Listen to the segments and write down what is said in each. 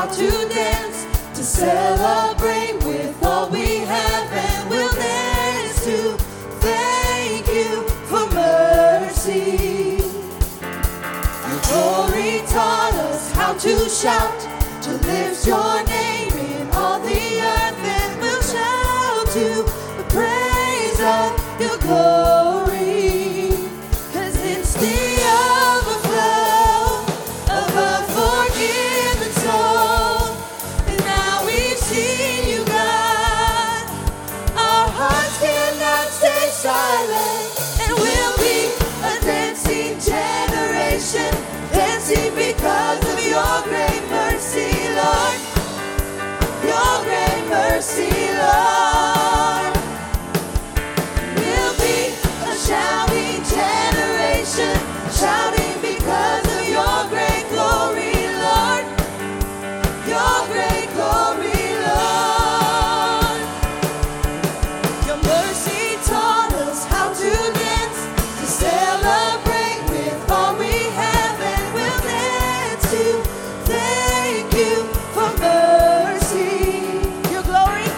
how to dance, to celebrate with all we have, and we'll dance to thank you for mercy. Your glory taught us how to shout, to lift your name in all the earth, and we'll shout to the praise of your glory. 'Cause it's the overflow of a forgiven soul, and now we've seen you, God. Our hearts cannot stay silent, and we'll be a dancing generation, dancing because of your great mercy, Lord. Your great mercy, Lord. We'll be a shouting generation, shouting because of your great glory, Lord. Your great glory, Lord. Your mercy taught us how to dance, to celebrate with all we have, and we'll dance to thank you for mercy. Your glory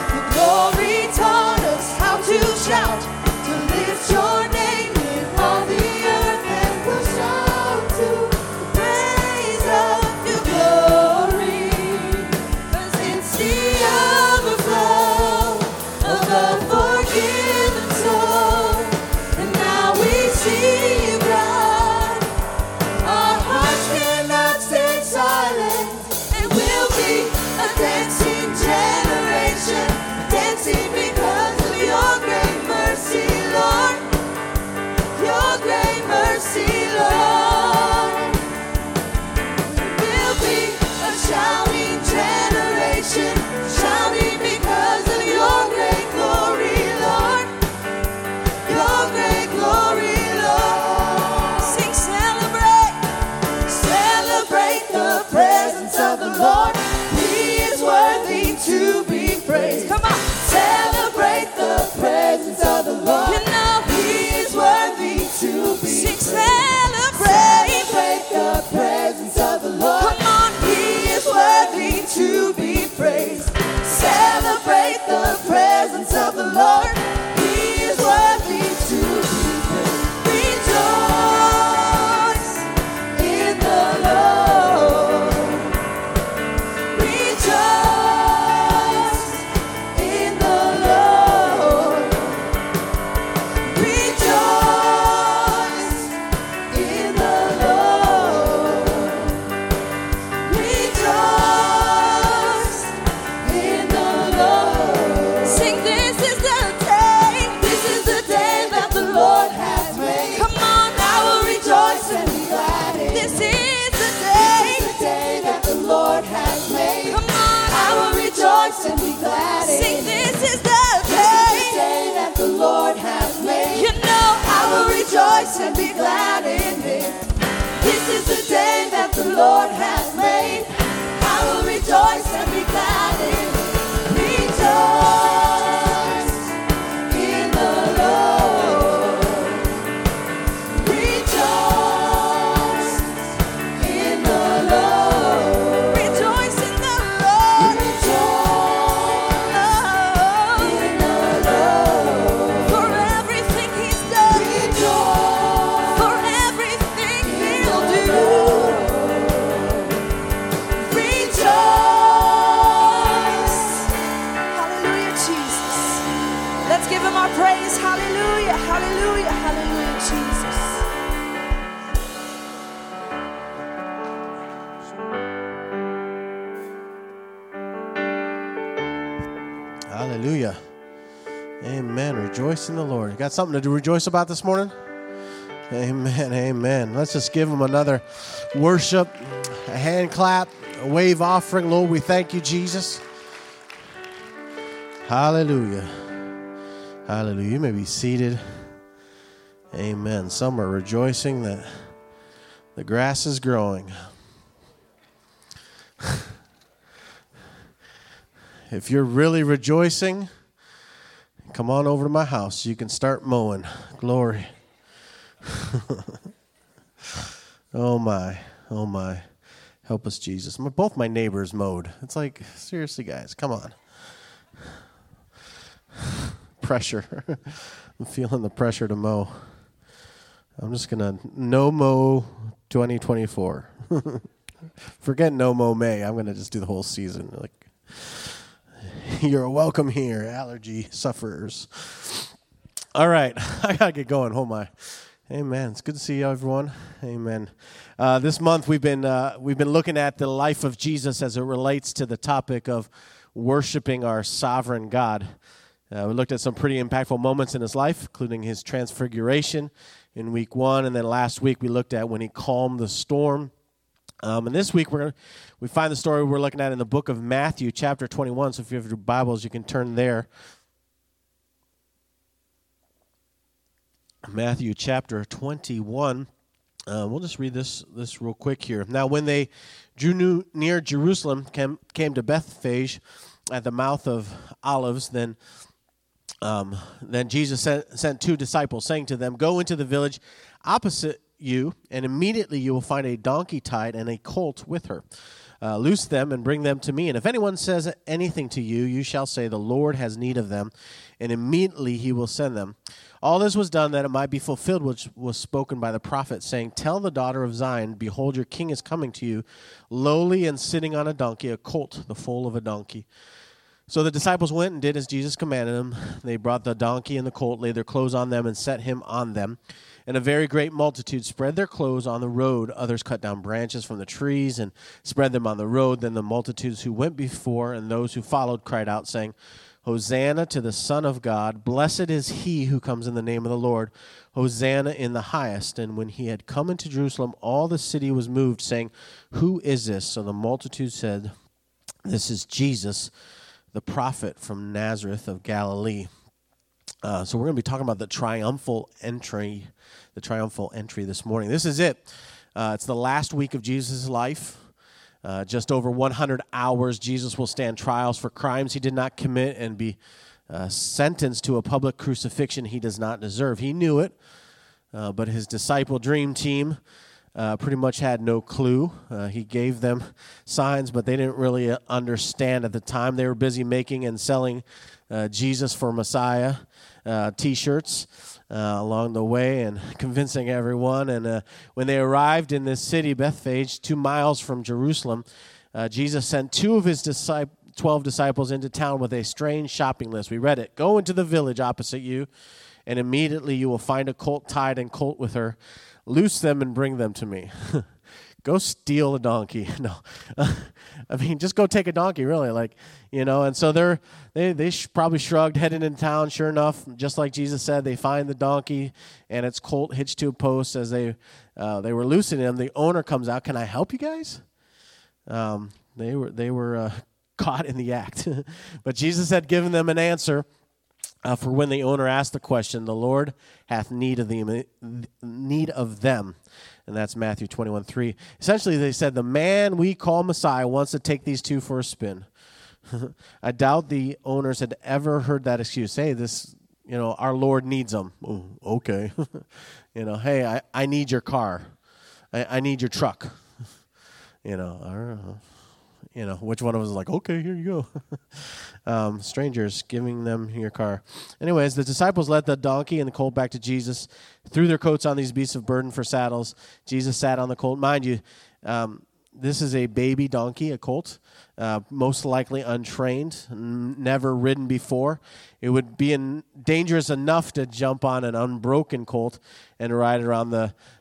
taught us how to shout, to lift your name in all the earth, and we'll shout to the praise of your glory. 'Cause it's the overflow of a forgiven soul, and now we see you, God. Our hearts cannot stay silent, and we'll be a dancing generation, dancing because of your great mercy, Lord. Your great mercy, Lord. We'll be a shouting generation, shouting because of your great glory, Lord. Your great glory, Lord. Sing, celebrate, celebrate the presence of the Lord. He is worthy to be praised. Come on, celebrate the presence of the Lord. You know He is worthy to be praised. Celebrate the presence of the Lord. Come on, He is worthy to be praised. Celebrate the presence of the Lord. He is worthy to be praised. Rejoice in the Lord. Rejoice in the Lord. Rejoice in the Lord. Rejoice in the Lord. Sing, this is the day. This is the day that the Lord has made. Come on, I will rejoice and be glad in it. This is the day. This is the day that the Lord has made. Come on, I will rejoice and be glad in it. Sing, this is the day. This is the day that the Lord has made. You know, I will rejoice and be glad in it. This is the day that the Lord has made. I will rejoice and be glad in it. Rejoice in the Lord. Rejoice in the Lord. Rejoice in the Lord. Rejoice in the Lord. For everything He's done. Rejoice. For everything He'll do. Rejoice. Hallelujah, Jesus. Let's give Him our praise. Hallelujah, hallelujah, hallelujah, Jesus. Hallelujah. Amen. Rejoice in the Lord. You got something to rejoice about this morning? Amen. Amen. Let's just give Him another worship, a hand clap, a wave offering. Lord, we thank you, Jesus. Hallelujah. Hallelujah. You may be seated. Amen. Some are rejoicing that the grass is growing. If you're really rejoicing, come on over to my house. You can start mowing. Glory. Oh, my. Oh, my. Help us, Jesus. Both my neighbors mowed. It's like, seriously, guys, come on. Pressure. I'm feeling the pressure to mow. I'm just going to no mow 2024. Forget no mow May. I'm going to just do the whole season. Like, you're welcome here, allergy sufferers. All right, I got to get going. Oh, my. Amen. It's good to see you, everyone. Amen. This month we've been looking at the life of Jesus as it relates to the topic of worshiping our sovereign God. We looked at some pretty impactful moments in his life, including his transfiguration in week 1, and then last week we looked at when he calmed the storm. And this week we find the story we're looking at in the book of Matthew, chapter 21. So if you have your Bibles, you can turn there. Matthew chapter 21. We'll just read this real quick here. Now, when they drew near Jerusalem, came to Bethphage at the mouth of Olives, then Jesus sent 2 disciples, saying to them, "Go into the village opposite you, and immediately you will find a donkey tied and a colt with her. Loose them and bring them to me. And if anyone says anything to you, you shall say, 'The Lord has need of them,' and immediately he will send them." All this was done that it might be fulfilled, which was spoken by the prophet, saying, "Tell the daughter of Zion, behold, your king is coming to you, lowly and sitting on a donkey, a colt, the foal of a donkey." So the disciples went and did as Jesus commanded them. They brought the donkey and the colt, laid their clothes on them, and set him on them. And a very great multitude spread their clothes on the road. Others cut down branches from the trees and spread them on the road. Then the multitudes who went before and those who followed cried out, saying, "Hosanna to the Son of God. Blessed is he who comes in the name of the Lord. Hosanna in the highest." And when he had come into Jerusalem, all the city was moved, saying, "Who is this?" So the multitude said, "This is Jesus, the prophet from Nazareth of Galilee." So we're going to be talking about the triumphal entry this morning. This is it. It's the last week of Jesus' life. Just over 100 hours, Jesus will stand trials for crimes he did not commit and be sentenced to a public crucifixion he does not deserve. He knew it, but his disciple dream team pretty much had no clue. He gave them signs, but they didn't really understand at the time. They were busy making and selling Jesus for Messiah T-shirts along the way and convincing everyone. And when they arrived in this city, Bethphage, 2 miles from Jerusalem, Jesus sent 2 of his 12 disciples into town with a strange shopping list. We read it. "Go into the village opposite you, and immediately you will find a colt tied and colt with her. Loose them and bring them to me." Go steal a donkey. No. I mean, just go take a donkey, really. And so they probably shrugged, headed into town. Sure enough, just like Jesus said, they find the donkey and its colt hitched to a post. As they were loosening him, the owner comes out. "Can I help you guys?" They were caught in the act. But Jesus had given them an answer. For when the owner asked the question, "The Lord hath need of them." And that's Matthew 21:3. Essentially, they said, "The man we call Messiah wants to take these 2 for a spin." I doubt the owners had ever heard that excuse. "Hey, our Lord needs them." "Oh, okay." "Hey, I need your car. I need your truck." I don't know. Which one of us is like, "Okay, here you go." Strangers giving them your car. Anyways, the disciples led the donkey and the colt back to Jesus, threw their coats on these beasts of burden for saddles. Jesus sat on the colt. Mind you, this is a baby donkey, a colt, most likely untrained, never ridden before. It would be dangerous enough to jump on an unbroken colt and ride around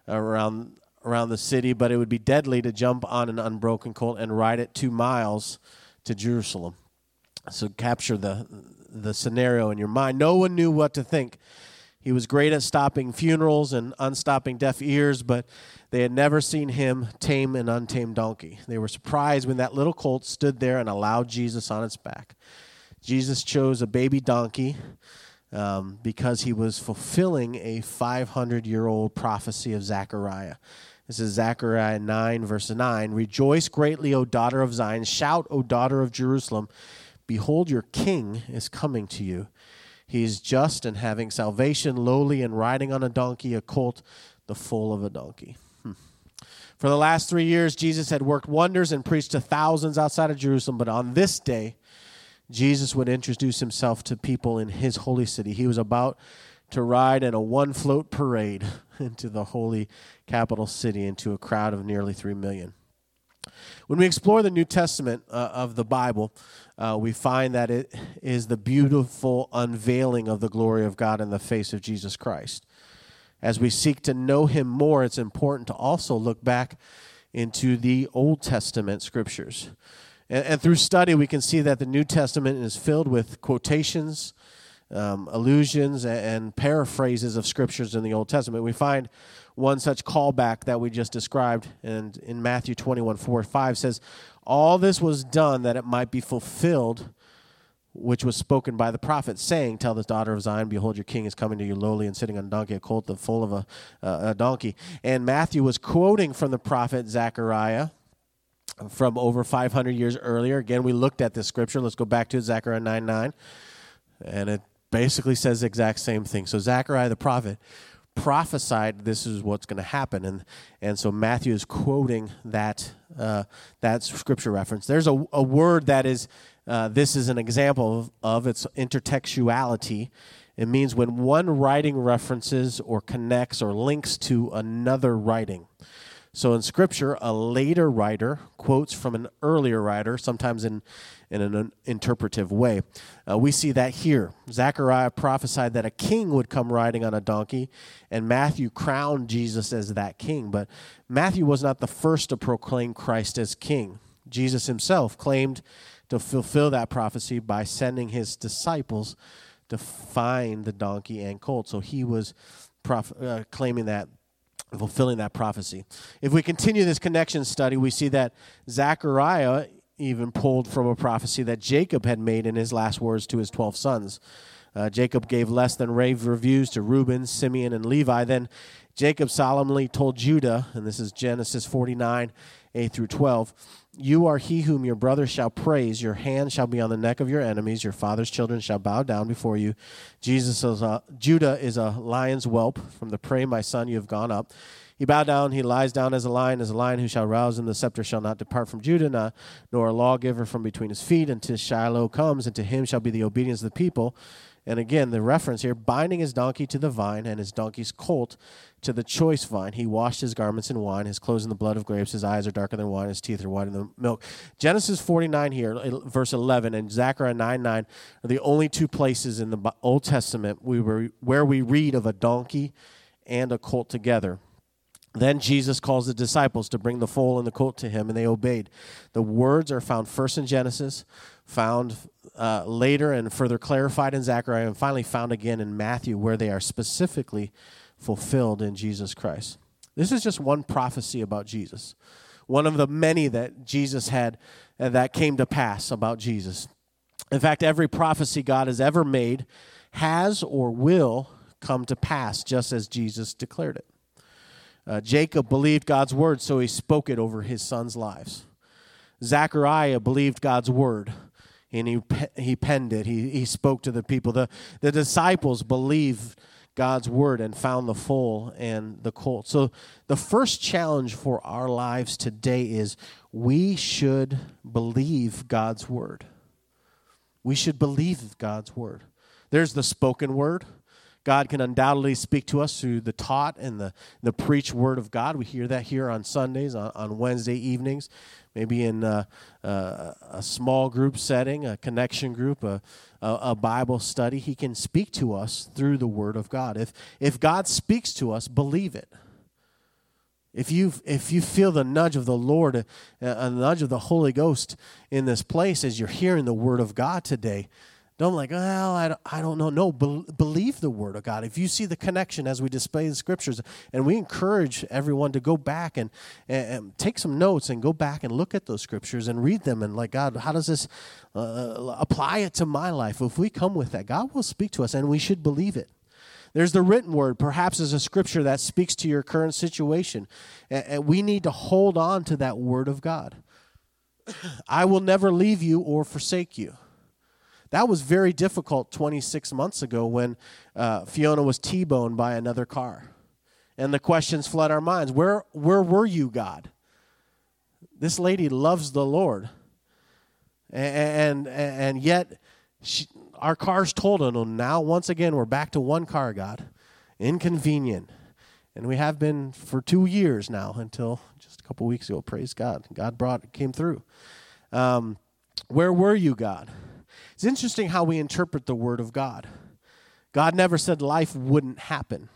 the city, but it would be deadly to jump on an unbroken colt and ride it 2 miles to Jerusalem. So capture the scenario in your mind. No one knew what to think. He was great at stopping funerals and unstopping deaf ears, but they had never seen him tame an untamed donkey. They were surprised when that little colt stood there and allowed Jesus on its back. Jesus chose a baby donkey because he was fulfilling a 500-year-old prophecy of Zechariah. This is Zechariah 9, verse 9. "Rejoice greatly, O daughter of Zion. Shout, O daughter of Jerusalem. Behold, your king is coming to you. He is just and having salvation, lowly and riding on a donkey, a colt, the foal of a donkey." For the last 3 years, Jesus had worked wonders and preached to thousands outside of Jerusalem. But on this day, Jesus would introduce himself to people in his holy city. He was about to ride in a one-float parade into the holy capital city, into a crowd of nearly 3 million. When we explore the New Testament of the Bible, we find that it is the beautiful unveiling of the glory of God in the face of Jesus Christ. As we seek to know him more, it's important to also look back into the Old Testament scriptures. And through study, we can see that the New Testament is filled with quotations, allusions, and paraphrases of scriptures in the Old Testament. We find one such callback that we just described, and in Matthew 21:4-5 says, "All this was done that it might be fulfilled, which was spoken by the prophet, saying, Tell the daughter of Zion, behold, your king is coming to you lowly and sitting on a donkey, a colt, the foal of a donkey." And Matthew was quoting from the prophet Zechariah from over 500 years earlier. Again, we looked at this scripture. Let's go back to it, Zechariah 9:9. And it basically says the exact same thing. So Zechariah the prophet prophesied this is what's going to happen. And so Matthew is quoting that scripture reference. There's a word that is, this is an example of its intertextuality. It means when one writing references or connects or links to another writing. So in Scripture, a later writer quotes from an earlier writer, sometimes in an interpretive way. We see that here. Zechariah prophesied that a king would come riding on a donkey, and Matthew crowned Jesus as that king. But Matthew was not the first to proclaim Christ as king. Jesus himself claimed to fulfill that prophecy by sending his disciples to find the donkey and colt. So he was claiming that, fulfilling that prophecy. If we continue this connection study, we see that Zechariah even pulled from a prophecy that Jacob had made in his last words to his 12 sons. Jacob gave less than rave reviews to Reuben, Simeon, and Levi. Then Jacob solemnly told Judah, and this is Genesis 49, 8-12, "You are he whom your brothers shall praise. Your hand shall be on the neck of your enemies. Your father's children shall bow down before you. Judah is a lion's whelp. From the prey, my son, you have gone up. He bowed down, he lies down as a lion who shall rouse him. The scepter shall not depart from Judah, nor a lawgiver from between his feet, until Shiloh comes, and to him shall be the obedience of the people." And again, the reference here, binding his donkey to the vine and his donkey's colt to the choice vine. He washed his garments in wine, his clothes in the blood of grapes. His eyes are darker than wine, his teeth are whiter than milk. Genesis 49 here, verse 11, and Zechariah 9:9 are the only two places in the Old Testament where we read of a donkey and a colt together. Then Jesus calls the disciples to bring the foal and the colt to him, and they obeyed. The words are found first in Genesis, found later and further clarified in Zechariah, and finally found again in Matthew, where they are specifically fulfilled in Jesus Christ. This is just one prophecy about Jesus, one of the many that Jesus had that came to pass about Jesus. In fact, every prophecy God has ever made has or will come to pass, just as Jesus declared it. Jacob believed God's word, so he spoke it over his sons' lives. Zechariah believed God's word, and he penned it. He spoke to the people. The disciples believed God's word and found the foal and the colt. So the first challenge for our lives today is we should believe God's word. We should believe God's word. There's the spoken word. God can undoubtedly speak to us through the taught and the preached word of God. We hear that here on Sundays, on Wednesday evenings, maybe in a small group setting, a connection group, a Bible study. He can speak to us through the word of God. If God speaks to us, believe it. If you feel the nudge of the Lord, a nudge of the Holy Ghost in this place as you're hearing the word of God today, don't well, I don't know. No, believe the word of God. If you see the connection as we display the scriptures, and we encourage everyone to go back and take some notes and go back and look at those scriptures and read them and God, how does this apply it to my life? If we come with that, God will speak to us, and we should believe it. There's the written word, perhaps as a scripture that speaks to your current situation, and we need to hold on to that word of God. I will never leave you or forsake you. That was very difficult 26 months ago when Fiona was T-boned by another car. And the questions flood our minds. Where were you, God? This lady loves the Lord. And yet our car's totaled. And now, once again, we're back to one car, God. Inconvenient. And we have been for 2 years now until just a couple weeks ago. Praise God. God came through. Where were you, God? It's interesting how we interpret the word of God. God never said life wouldn't happen.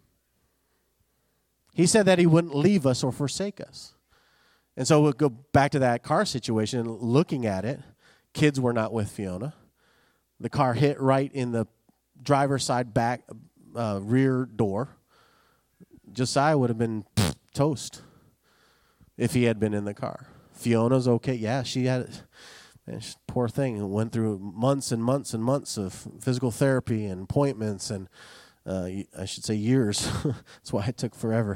He said that he wouldn't leave us or forsake us. And so we'll go back to that car situation, looking at it. Kids were not with Fiona. The car hit right in the driver's side back rear door. Josiah would have been toast if he had been in the car. Fiona's okay. Yeah, she had it. Poor thing. Went through months and months and months of physical therapy and appointments and I should say years. That's why it took forever.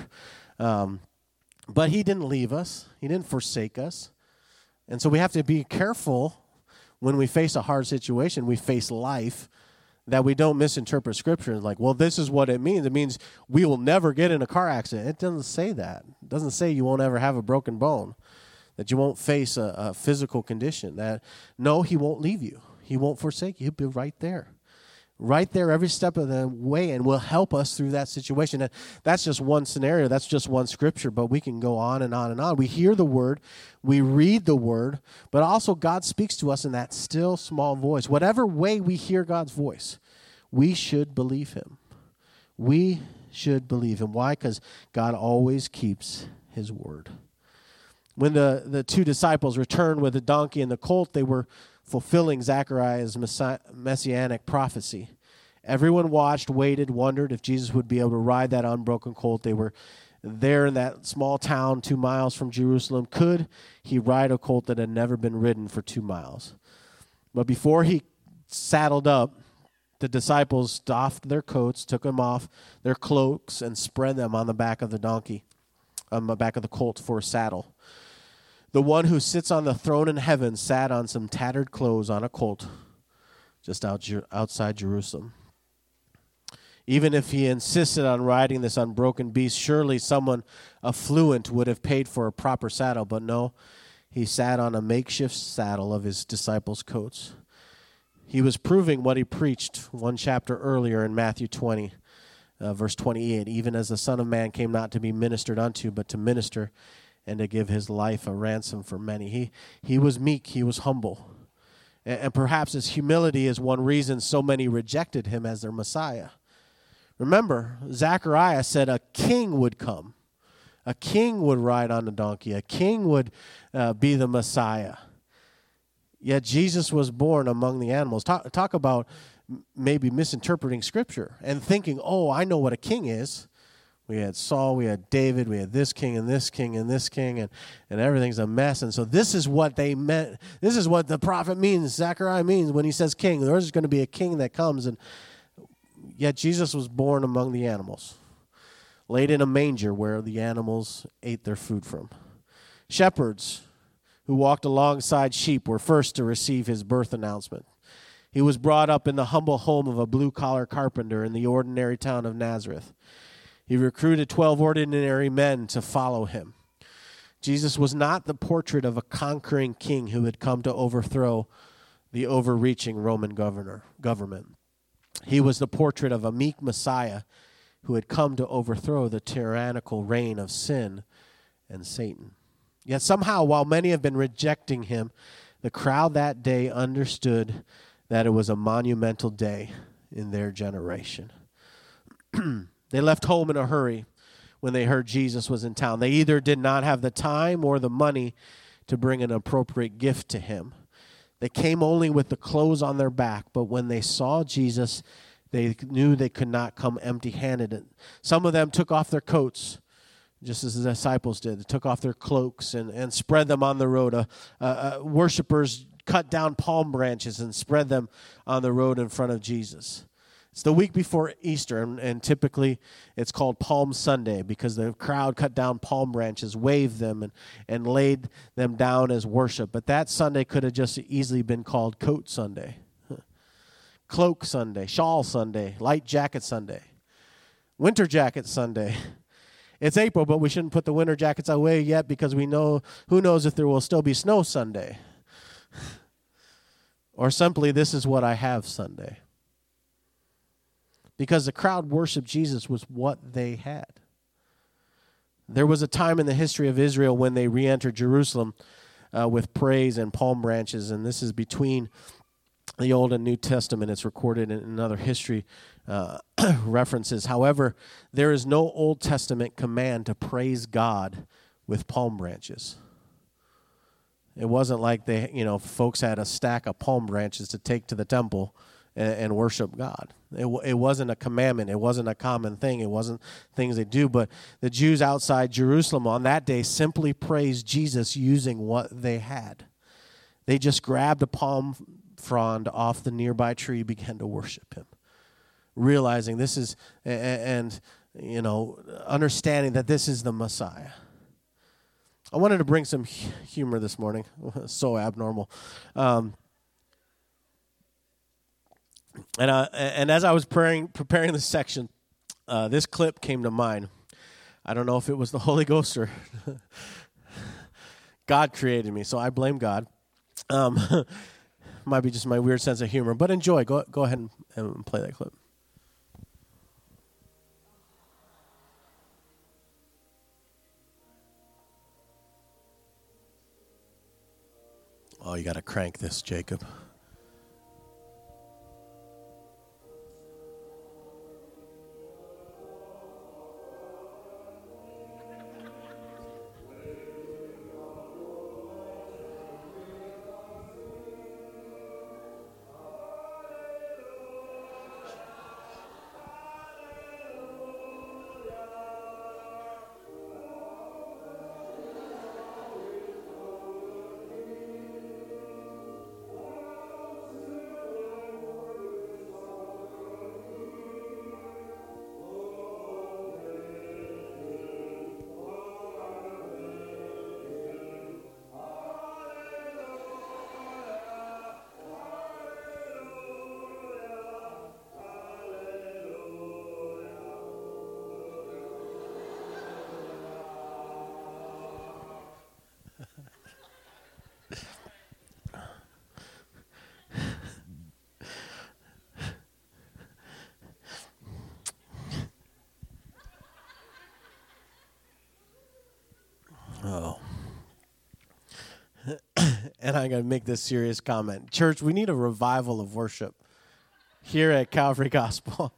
But he didn't leave us. He didn't forsake us. And so we have to be careful when we face a hard situation, we face life, that we don't misinterpret Scripture. Like, well, this is what it means. It means we will never get in a car accident. It doesn't say that. It doesn't say you won't ever have a broken bone, that you won't face a physical condition. That, no, he won't leave you. He won't forsake you. He'll be right there. Right there every step of the way, and will help us through that situation. And that's just one scenario. That's just one scripture, but we can go on and on and on. We hear the word, we read the word, but also God speaks to us in that still small voice. Whatever way we hear God's voice, we should believe him. We should believe him. Why? Because God always keeps his word. When the two disciples returned with the donkey and the colt, they were fulfilling Zechariah's messianic prophecy. Everyone watched, waited, wondered if Jesus would be able to ride that unbroken colt. They were there in that small town 2 miles from Jerusalem. Could he ride a colt that had never been ridden for 2 miles? But before he saddled up, the disciples doffed their coats, took them off their cloaks, and spread them on the back of the donkey, on the back of the colt for a saddle. The one who sits on the throne in heaven sat on some tattered clothes on a colt just outside Jerusalem. Even if he insisted on riding this unbroken beast, surely someone affluent would have paid for a proper saddle. But no, he sat on a makeshift saddle of his disciples' coats. He was proving what he preached one chapter earlier in Matthew 20, verse 28. Even as the Son of Man came not to be ministered unto, but to minister and to give his life a ransom for many. He was meek, he was humble. And perhaps his humility is one reason so many rejected him as their Messiah. Remember, Zechariah said a king would come. A king would ride on a donkey. A king would be the Messiah. Yet Jesus was born among the animals. Talk about maybe misinterpreting Scripture and thinking, oh, I know what a king is. We had Saul, we had David, we had this king and this king and this king, and everything's a mess. And so this is what they meant. This is what the prophet means, Zechariah means when he says king. There's going to be a king that comes. And yet Jesus was born among the animals, laid in a manger where the animals ate their food from. Shepherds who walked alongside sheep were first to receive his birth announcement. He was brought up in the humble home of a blue-collar carpenter in the ordinary town of Nazareth. He recruited 12 ordinary men to follow him. Jesus was not the portrait of a conquering king who had come to overthrow the overreaching Roman government. He was the portrait of a meek Messiah who had come to overthrow the tyrannical reign of sin and Satan. Yet somehow, while many have been rejecting him, the crowd that day understood that it was a monumental day in their generation. They left home in a hurry when they heard Jesus was in town. They either did not have the time or the money to bring an appropriate gift to him. They came only with the clothes on their back, but when they saw Jesus, they knew they could not come empty-handed. Some of them took off their coats, just as the disciples did. They took off their cloaks and spread them on the road. Worshippers cut down palm branches and spread them on the road in front of Jesus. It's the week before Easter, and typically it's called Palm Sunday because the crowd cut down palm branches, waved them, and laid them down as worship. But that Sunday could have just easily been called Coat Sunday, Cloak Sunday, Shawl Sunday, Light Jacket Sunday, Winter Jacket Sunday. It's April, but we shouldn't put the winter jackets away yet because we know, who knows if there will still be snow Sunday. Or simply, this is what I have Sunday. Because the crowd worshiped Jesus was what they had. There was a time in the history of Israel when they re-entered Jerusalem with praise and palm branches, and this is between the Old and New Testament. It's recorded in other history references. However, there is no Old Testament command to praise God with palm branches. It wasn't like folks had a stack of palm branches to take to the temple and worship God. It wasn't a commandment. It wasn't a common thing. It wasn't things they do. But the Jews outside Jerusalem on that day simply praised Jesus using what they had. They just grabbed a palm frond off the nearby tree, began to worship him, realizing this is, and understanding that this is the Messiah. I wanted to bring some humor this morning. So abnormal. And as I was preparing this section, this clip came to mind. I don't know if it was the Holy Ghost or God created me, so I blame God. Might be just my weird sense of humor, but enjoy. Go ahead and play that clip. Oh, you got to crank this, Jacob. Oh. And I'm going to make this serious comment. Church, we need a revival of worship here at Calvary Gospel.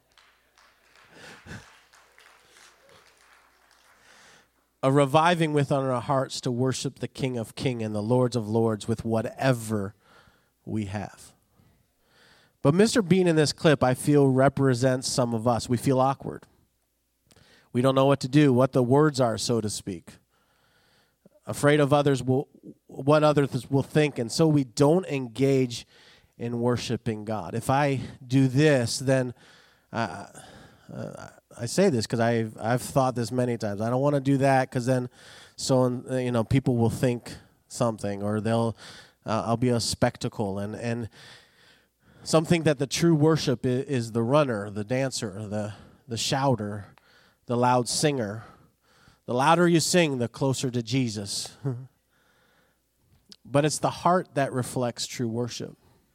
A reviving within our hearts to worship the King of Kings and the Lords of Lords with whatever we have. But Mr. Bean in this clip, I feel, represents some of us. We feel awkward. We don't know what to do, what the words are, so to speak. Afraid of what others will think, and so we don't engage in worshiping God. If I do this, then I say this because I've thought this many times. I don't want to do that because then people will think something, or I'll be a spectacle, and some think that the true worship is the runner, the dancer, the shouter, the loud singer. The louder you sing, the closer to Jesus. But it's the heart that reflects true worship.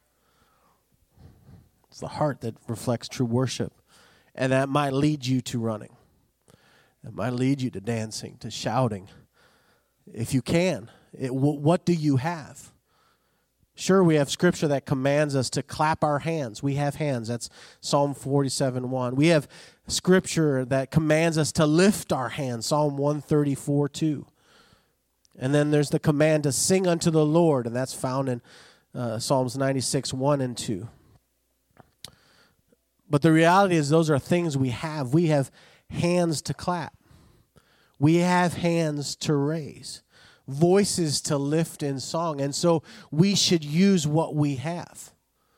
It's the heart that reflects true worship. And that might lead you to running. It might lead you to dancing, to shouting. If you can. What do you have? Sure, we have scripture that commands us to clap our hands. We have hands. That's Psalm 47:1. We have scripture that commands us to lift our hands. Psalm 134:2. And then there's the command to sing unto the Lord, and that's found in Psalms 96:1 and 2. But the reality is those are things we have. We have hands to clap. We have hands to raise. Voices to lift in song. And so we should use what we have.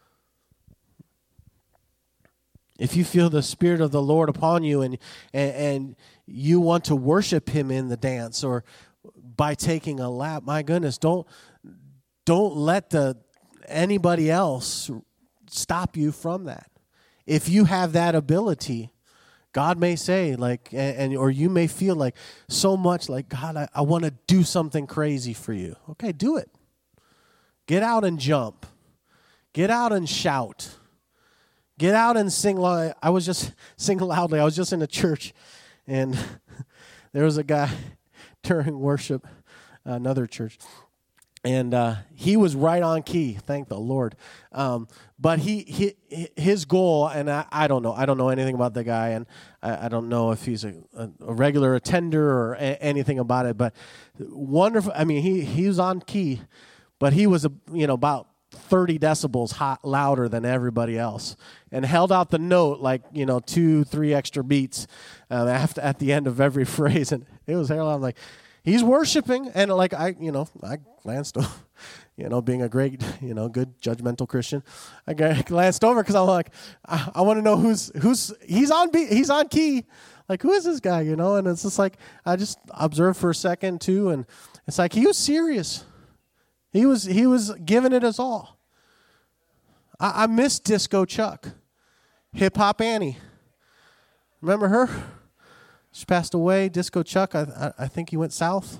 If you feel the Spirit of the Lord upon you and you want to worship Him in the dance or by taking a lap, my goodness, don't let anybody else stop you from that. If you have that ability, God may say, like, or you may feel like so much like, God, I want to do something crazy for you. Okay, do it. Get out and jump. Get out and shout. Get out and sing. I was just singing loudly. I was just in a church, and there was a guy during worship, another church, and he was right on key. Thank the Lord. But his goal, and I don't know. I don't know anything about the guy, and I don't know if he's a regular attender or anything about it. But wonderful. I mean, he was on key, but he was about 30 decibels louder than everybody else, and held out the note like 2-3 extra beats at the end of every phrase, and it was hell. I'm like, he's worshiping, and like I glanced over, being a great good judgmental Christian, I glanced over because I'm like, I want to know who's he's on key, like who is this guy, and it's just like I just observed for a second too, and it's like he was serious. He was giving it his all. I miss Disco Chuck, Hip Hop Annie. Remember her? She passed away. Disco Chuck. I think he went south.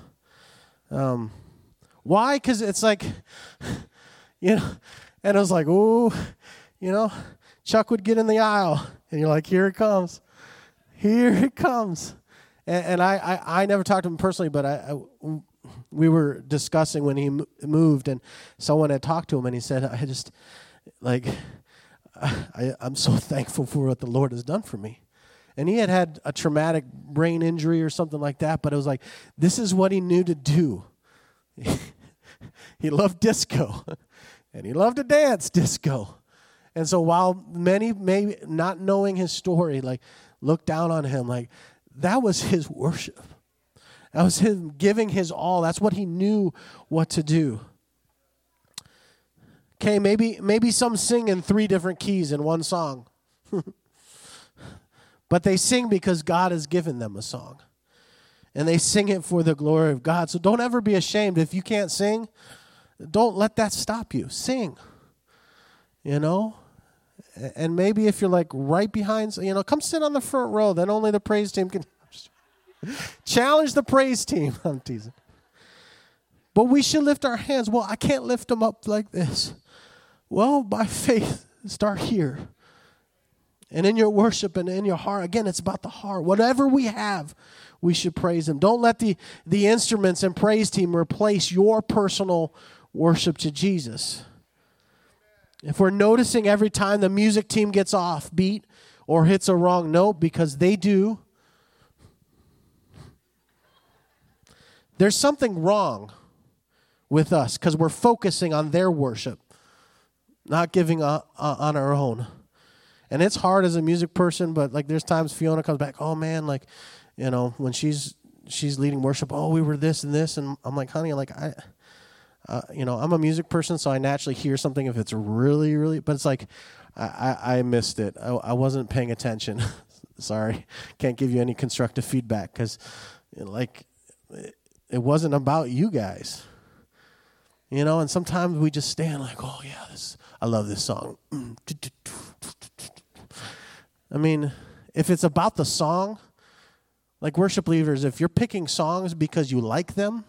Why? Because it's like, and I was like, ooh, Chuck would get in the aisle, and you're like, here it comes, and I never talked to him personally, but we were discussing when he moved, and someone had talked to him, and he said, I'm so thankful for what the Lord has done for me. And he had a traumatic brain injury or something like that, but it was like, this is what he knew to do. He loved disco, and he loved to dance disco. And so while many, maybe not knowing his story, like, looked down on him, like, that was his worship. That was him giving his all. That's what he knew what to do. Okay, maybe some sing in 3 different keys in one song. But they sing because God has given them a song. And they sing it for the glory of God. So don't ever be ashamed. If you can't sing, don't let that stop you. Sing. And maybe if you're like right behind, come sit on the front row. Then only the praise team can. Challenge the praise team. I'm teasing. But we should lift our hands. Well, I can't lift them up like this. Well, by faith, start here. And in your worship and in your heart, again, it's about the heart. Whatever we have, we should praise Him. Don't let the instruments and praise team replace your personal worship to Jesus. If we're noticing every time the music team gets off beat or hits a wrong note, because they do, there's something wrong with us because we're focusing on their worship, not giving on our own. And it's hard as a music person, but like there's times Fiona comes back, oh man, like, when she's leading worship, oh, we were this and this, and I'm like, honey, like I'm a music person, so I naturally hear something if it's really, really, but it's like I missed it. I wasn't paying attention. Sorry, can't give you any constructive feedback because it wasn't about you guys. And sometimes we just stand like, oh yeah, I love this song. I mean, if it's about the song, like worship leaders, if you're picking songs because you like them,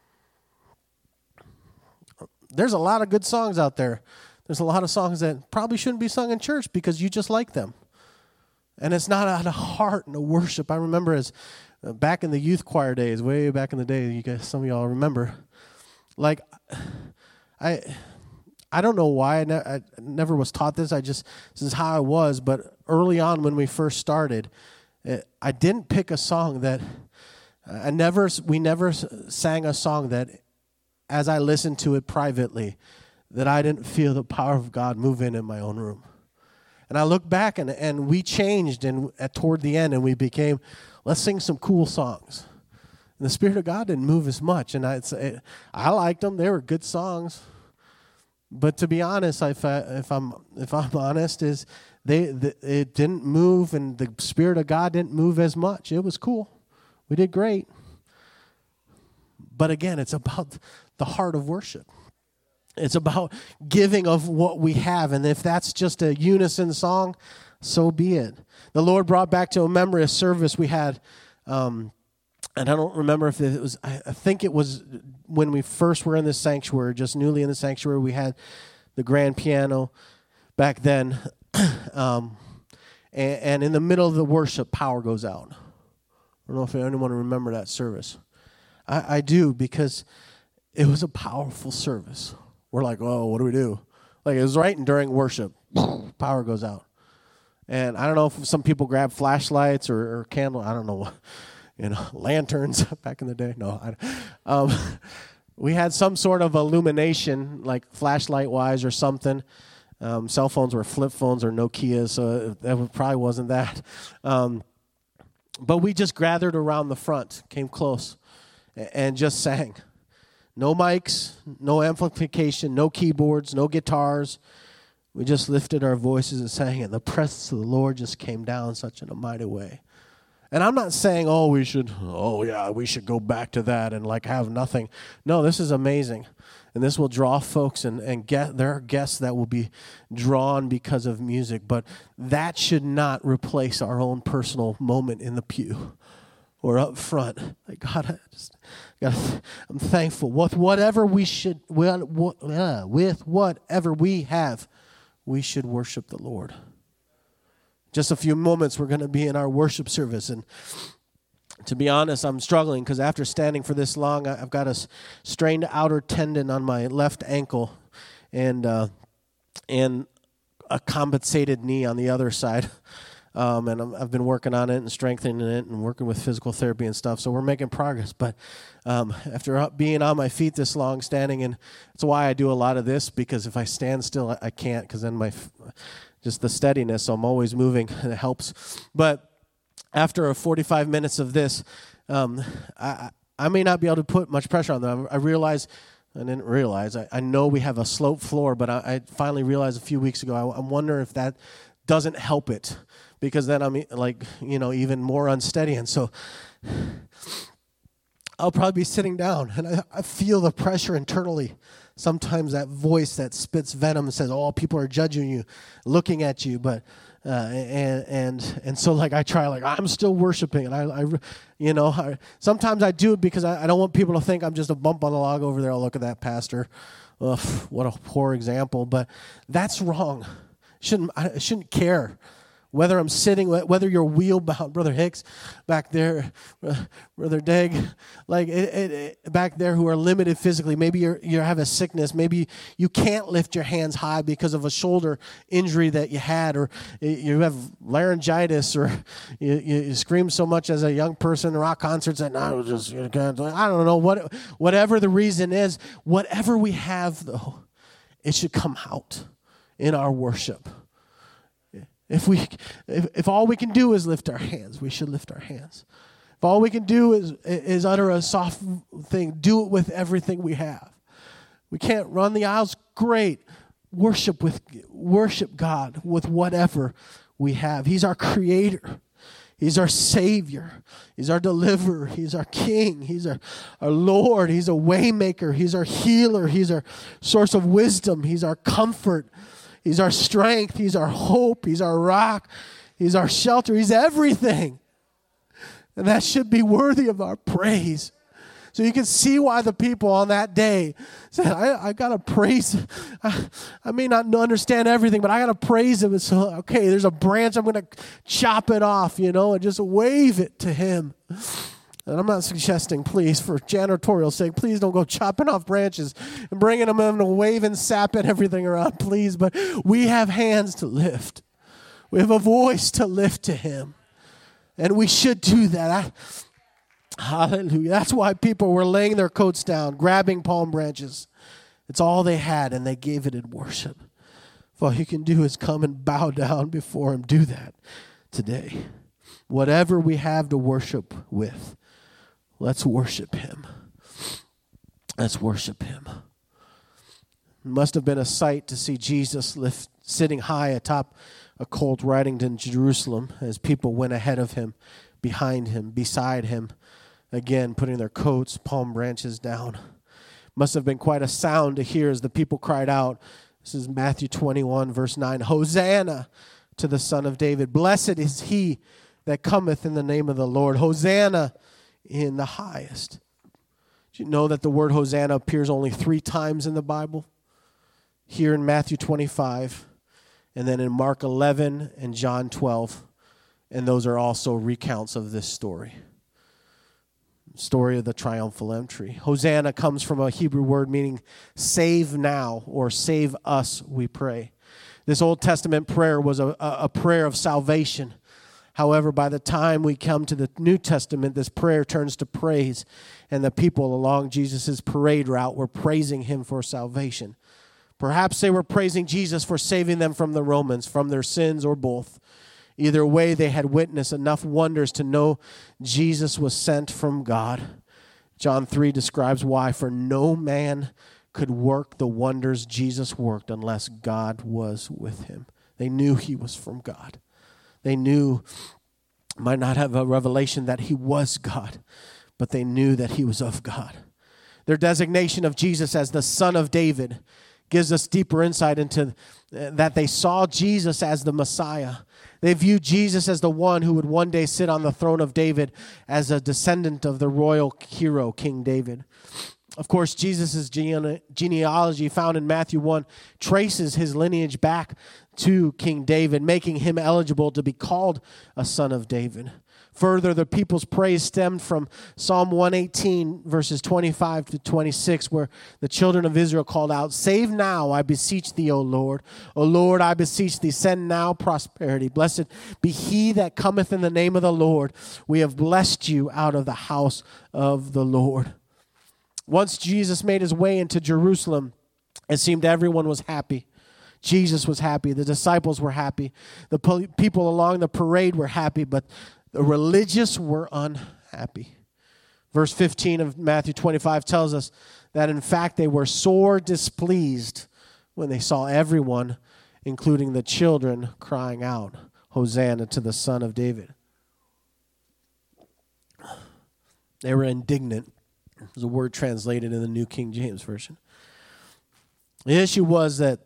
there's a lot of good songs out there. There's a lot of songs that probably shouldn't be sung in church because you just like them. And it's not out of heart and a worship. I remember as back in the youth choir days, way back in the day, you guys, some of y'all remember, like, I don't know why I never was taught this. This is how I was. But early on when we first started, I didn't pick a song that we never sang a song that, as I listened to it privately, that I didn't feel the power of God move in my own room. And I look back and we changed toward the end, and we became, let's sing some cool songs. And the Spirit of God didn't move as much, and I liked them. They were good songs. But to be honest, if I'm honest, is it didn't move, and the Spirit of God didn't move as much. It was cool. We did great. But again, it's about the heart of worship. It's about giving of what we have, and if that's just a unison song, so be it. The Lord brought back to a memory a service we had, and I don't remember if it was, I think it was when we first were in the sanctuary, just newly in the sanctuary, we had the grand piano back then, and in the middle of the worship, power goes out. I don't know if anyone remember that service. I do, because it was a powerful service. We're like, oh, what do we do? Like, it was right during worship, power goes out. And I don't know if some people grab flashlights or candle. I don't know, lanterns back in the day. No, we had some sort of illumination, like flashlight-wise or something. Cell phones were flip phones or Nokias, so that probably wasn't that. But we just gathered around the front, came close, and just sang. No mics, no amplification, no keyboards, no guitars. We just lifted our voices and sang, and the presence of the Lord just came down such in a mighty way. And I'm not saying, we should go back to that and like have nothing. No, this is amazing. And this will draw folks and there are guests that will be drawn because of music. But that should not replace our own personal moment in the pew or up front. Like, God, I'm thankful. With whatever we have, we should worship the Lord. Just a few moments, we're going to be in our worship service. And to be honest, I'm struggling because after standing for this long, I've got a strained outer tendon on my left ankle and a compensated knee on the other side. And I've been working on it and strengthening it and working with physical therapy and stuff. So we're making progress. But after being on my feet this long, standing, and that's why I do a lot of this, because if I stand still, I can't, because then just the steadiness, so I'm always moving, and it helps. But after 45 minutes of this, I may not be able to put much pressure on them. I didn't realize. I know we have a slope floor, but I finally realized a few weeks ago, I'm wondering if that doesn't help it, because then I'm even more unsteady. And so I'll probably be sitting down, and I feel the pressure internally. Sometimes that voice that spits venom and says, people are judging you, looking at you. But and so I try, I'm still worshiping, and I sometimes I do it because I don't want people to think I'm just a bump on the log over there. Oh, look at that pastor. Ugh, what a poor example. But that's wrong. I shouldn't care whether I'm sitting, whether you're wheel bound, Brother Hicks back there, Brother Degg, back there, who are limited physically. Maybe you have a sickness. Maybe you can't lift your hands high because of a shoulder injury that you had, or you have laryngitis, or you scream so much as a young person in rock concerts that I don't know, whatever the reason is. Whatever we have, though, it should come out in our worship. If all we can do is lift our hands, we should lift our hands. If all we can do is utter a soft thing, do it with everything we have. We can't run the aisles. Great. Worship God with whatever we have. He's our creator. He's our Savior. He's our deliverer. He's our King. He's our Lord. He's a way maker. He's our healer. He's our source of wisdom. He's our comfort. He's our strength. He's our hope. He's our rock. He's our shelter. He's everything. And that should be worthy of our praise. So you can see why the people on that day said, I got to praise him. I may not understand everything, but I got to praise him. And so, okay, there's a branch. I'm going to chop it off, and just wave it to him. And I'm not suggesting, please, for janitorial sake, please don't go chopping off branches and bringing them in and waving sap and everything around, please. But we have hands to lift. We have a voice to lift to him. And we should do that. Hallelujah. That's why people were laying their coats down, grabbing palm branches. It's all they had, and they gave it in worship. If all you can do is come and bow down before him, do that today. Whatever we have to worship with, let's worship him. Let's worship him. It must have been a sight to see Jesus sitting high atop a colt riding to Jerusalem as people went ahead of him, behind him, beside him, again putting their coats, palm branches down. Must have been quite a sound to hear as the people cried out. This is Matthew 21, verse 9. Hosanna to the Son of David. Blessed is he that cometh in the name of the Lord. Hosanna in the highest. Did you know that the word Hosanna appears only 3 times in the Bible? Here in Matthew 25, and then in Mark 11 and John 12. And those are also recounts of this story. Story of the triumphal entry. Hosanna comes from a Hebrew word meaning save now or save us, we pray. This Old Testament prayer was a prayer of salvation. However, by the time we come to the New Testament, this prayer turns to praise, and the people along Jesus' parade route were praising him for salvation. Perhaps they were praising Jesus for saving them from the Romans, from their sins, or both. Either way, they had witnessed enough wonders to know Jesus was sent from God. John 3 describes why, for no man could work the wonders Jesus worked unless God was with him. They knew he was from God. They knew, might not have a revelation that he was God, but they knew that he was of God. Their designation of Jesus as the Son of David gives us deeper insight into that they saw Jesus as the Messiah. They viewed Jesus as the one who would one day sit on the throne of David as a descendant of the royal hero, King David. Of course, Jesus' genealogy found in Matthew 1 traces his lineage back to King David, making him eligible to be called a son of David. Further, the people's praise stemmed from Psalm 118, verses 25 to 26, where the children of Israel called out, "Save now, I beseech thee, O Lord. O Lord, I beseech thee, send now prosperity. Blessed be he that cometh in the name of the Lord. We have blessed you out of the house of the Lord." Once Jesus made his way into Jerusalem, it seemed everyone was happy. Jesus was happy. The disciples were happy. The people along the parade were happy, but the religious were unhappy. Verse 15 of Matthew 25 tells us that, in fact, they were sore displeased when they saw everyone, including the children, crying out, "Hosanna to the Son of David." They were indignant. There's a word translated in the New King James Version. The issue was that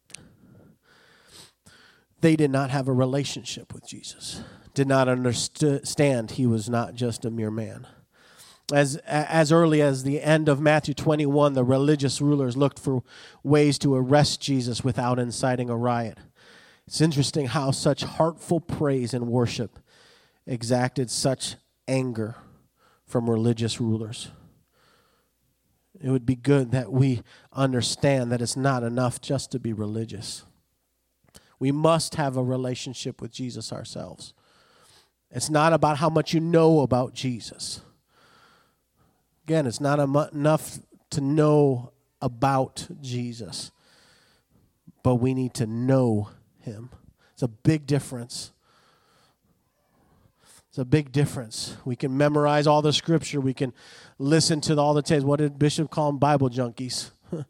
they did not have a relationship with Jesus, did not understand he was not just a mere man. As early as the end of Matthew 21, the religious rulers looked for ways to arrest Jesus without inciting a riot. It's interesting how such heartful praise and worship exacted such anger from religious rulers. It would be good that we understand that it's not enough just to be religious. We must have a relationship with Jesus ourselves. It's not about how much you know about Jesus. Again, it's not enough to know about Jesus, but we need to know him. It's a big difference. It's a big difference. We can memorize all the scripture. We can listen to all the tapes. What did Bishop call them? Bible junkies.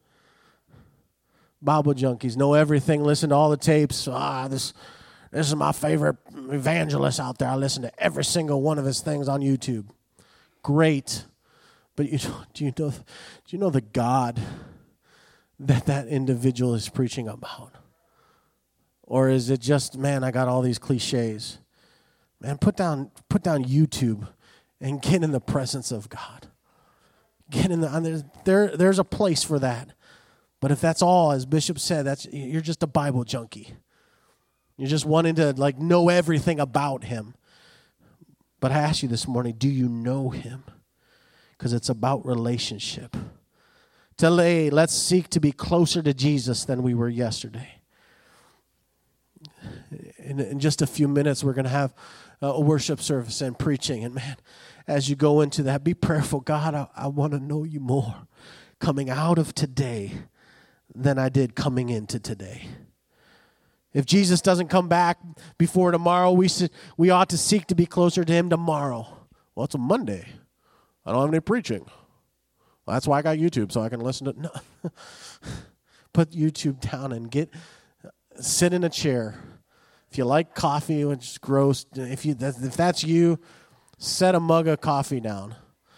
Bible junkies. Know everything. Listen to all the tapes. This is my favorite evangelist out there. I listen to every single one of his things on YouTube. Great. But do you know the God that individual is preaching about? Or is it just, man, I got all these cliches? Man, put down YouTube and get in the presence of God. Get in there's a place for that. But if that's all, as Bishop said, you're just a Bible junkie. You're just wanting to know everything about him. But I ask you this morning, do you know him? Because it's about relationship. Today, let's seek to be closer to Jesus than we were yesterday. In just a few minutes, we're going to have a worship service and preaching. And man, as you go into that, be prayerful. God, I want to know you more coming out of today than I did coming into today. If Jesus doesn't come back before tomorrow, we ought to seek to be closer to him tomorrow. Well, it's a Monday. I don't have any preaching. Well, that's why I got YouTube, so I can listen to. No. Put YouTube down and sit in a chair. If you like coffee, which is gross, if that's you, set a mug of coffee down.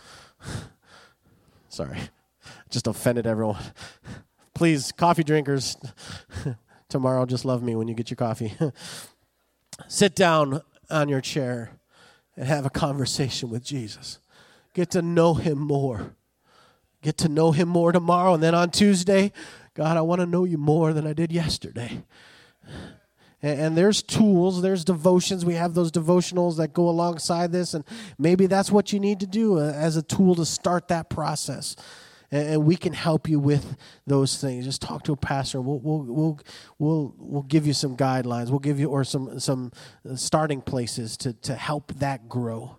Sorry, just offended everyone. Please, coffee drinkers, tomorrow just love me when you get your coffee. Sit down on your chair and have a conversation with Jesus. Get to know him more. Get to know him more tomorrow. And then on Tuesday, God, I want to know you more than I did yesterday. And there's tools, there's devotions. We have those devotionals that go alongside this. And maybe that's what you need to do as a tool to start that process. And we can help you with those things. Just talk to a pastor. We'll give you some guidelines. We'll give you or some starting places to help that grow.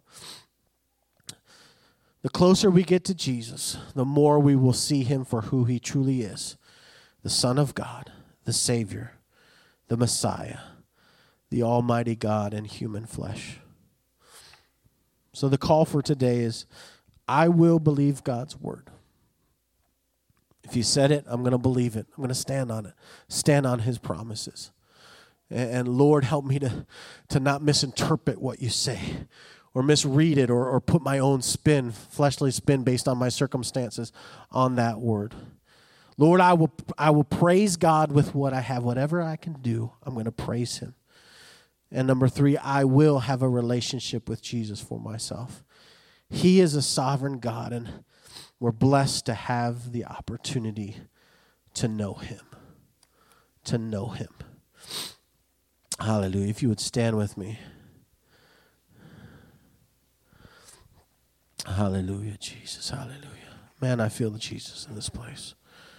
The closer we get to Jesus, the more we will see him for who he truly is. The Son of God, the Savior, the Messiah, the Almighty God in human flesh. So the call for today is, I will believe God's word. If you said it, I'm going to believe it. I'm going to stand on it. Stand on his promises. And Lord, help me to not misinterpret what you say or misread it or put my own spin, fleshly spin based on my circumstances on that word. Lord, I will praise God with what I have. Whatever I can do, I'm going to praise him. And number 3, I will have a relationship with Jesus for myself. He is a sovereign God, and we're blessed to have the opportunity to know him. To know him. Hallelujah. If you would stand with me. Hallelujah, Jesus. Hallelujah. Man, I feel the Jesus in this place.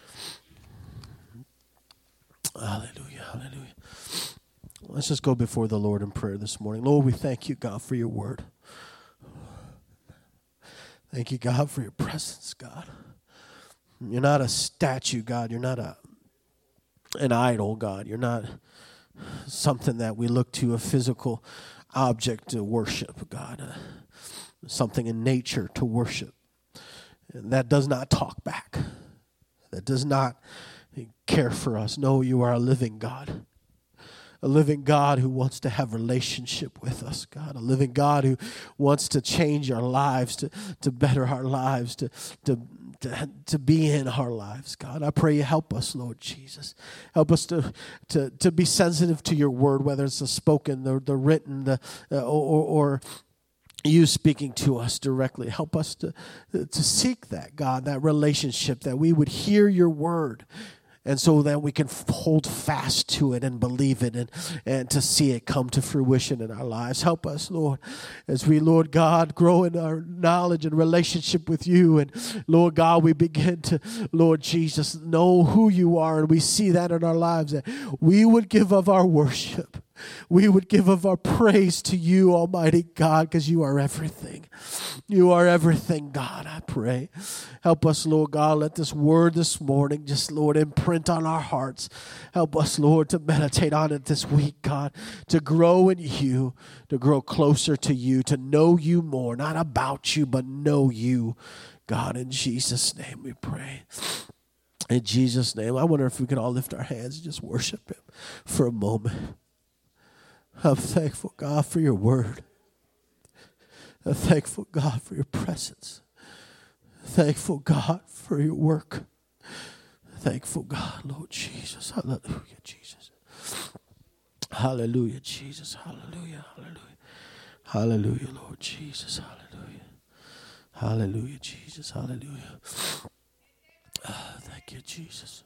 Hallelujah, hallelujah. Let's just go before the Lord in prayer this morning. Lord, we thank you, God, for your word. Thank you, God, for your presence, God. You're not a statue, God. You're not an idol, God. You're not something that we look to, a physical object to worship, God. Something in nature to worship. And that does not talk back. That does not care for us. No, you are a living God. A living God who wants to have relationship with us, God. A living God who wants to change our lives, to better our lives, to be in our lives, God. I pray you help us, Lord Jesus. Help us to be sensitive to your word, whether it's the spoken, the written, or you speaking to us directly. Help us to seek that, God, that relationship, that we would hear your word, and so that we can hold fast to it and believe it and to see it come to fruition in our lives. Help us, Lord, as we, Lord God, grow in our knowledge and relationship with you. And, Lord God, we begin to, Lord Jesus, know who you are. And we see that in our lives, that we would give of our worship. We would give of our praise to you, Almighty God, because you are everything. You are everything, God, I pray. Help us, Lord God, let this word this morning just, Lord, imprint on our hearts. Help us, Lord, to meditate on it this week, God, to grow in you, to grow closer to you, to know you more, not about you, but know you. God, in Jesus' name we pray. In Jesus' name, I wonder if we could all lift our hands and just worship him for a moment. I'm thankful, God, for your word. I'm thankful, God, for your presence. Thankful, God, for your work. Thankful, God, Lord Jesus. Hallelujah, Jesus. Hallelujah, Jesus. Hallelujah, hallelujah. Hallelujah, Lord Jesus. Hallelujah. Hallelujah, Jesus. Hallelujah. Thank you, Jesus.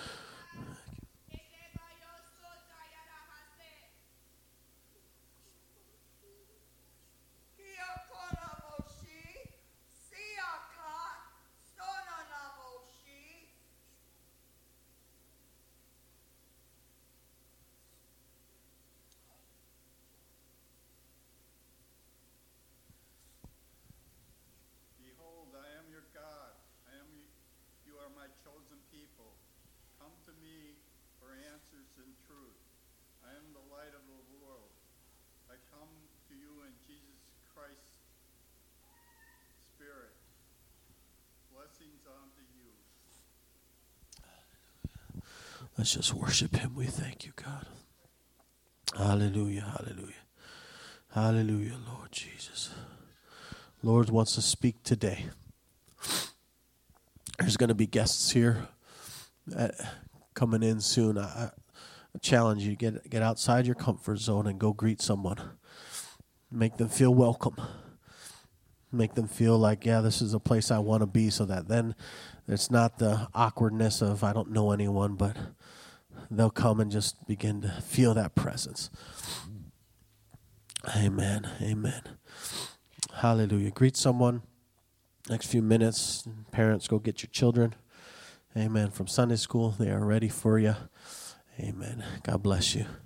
Chosen people, come to me for answers and truth. I am the light of the world. I come to you in Jesus Christ's Spirit. Blessings unto you. Let's just worship him. We thank you, God. Hallelujah, hallelujah. Hallelujah, Lord Jesus. Lord wants to speak today. There's going to be guests here coming in soon. challenge you, get outside your comfort zone and go greet someone. Make them feel welcome. Make them feel like, yeah, this is a place I want to be, so that then it's not the awkwardness of I don't know anyone, but they'll come and just begin to feel that presence. Amen. Amen. Hallelujah. Greet someone. Next few minutes, parents, go get your children. Amen. From Sunday school, they are ready for you. Amen. God bless you.